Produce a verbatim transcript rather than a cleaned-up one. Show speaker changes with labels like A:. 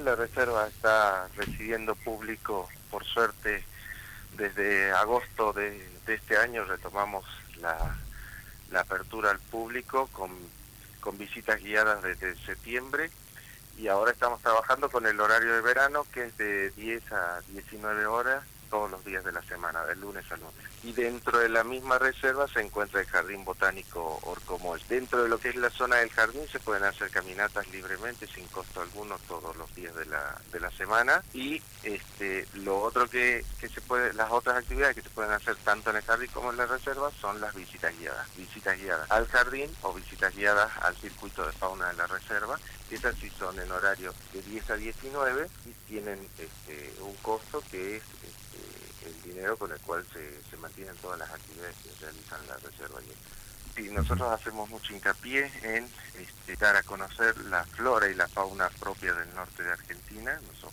A: la reserva está recibiendo público, por suerte, desde agosto de, de este año retomamos la, la apertura al público con, con visitas guiadas desde septiembre, y ahora estamos trabajando con el horario de verano, que es de diez a diecinueve horas todos los días de la semana, de lunes a lunes. Y dentro de la misma reserva se encuentra el Jardín Botánico Orcomoll. Dentro de lo que es la zona del jardín se pueden hacer caminatas libremente, sin costo alguno, todos los días de la, de la semana. Y este, lo otro que, que se puede, las otras actividades que se pueden hacer tanto en el jardín como en la reserva son las visitas guiadas. Visitas guiadas al jardín o visitas guiadas al circuito de fauna de la reserva. Esas sí son en horario de diez a diecinueve y tienen este, un costo que es este, el dinero con el cual se, se mantienen todas las actividades que realizan la reserva. Sí, nosotros hacemos mucho hincapié en este, dar a conocer la flora y la fauna propia del norte de Argentina. Nosotros